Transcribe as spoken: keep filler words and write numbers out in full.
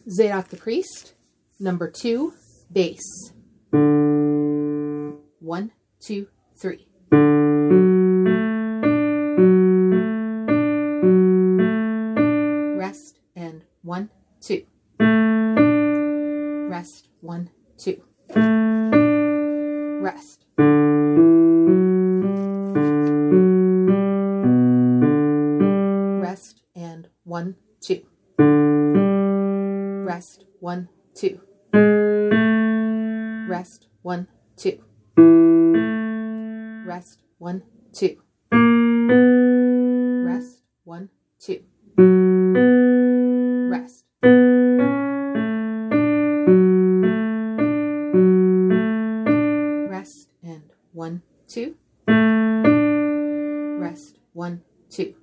Zadok the Priest, number two, bass. One, two, three. Rest and one, two. Rest, one, two. Rest. Rest and one, two. Rest, one, two. Rest, one, two. Rest, one, two. Rest, one, two. Rest. Rest and one, two. Rest, one, two.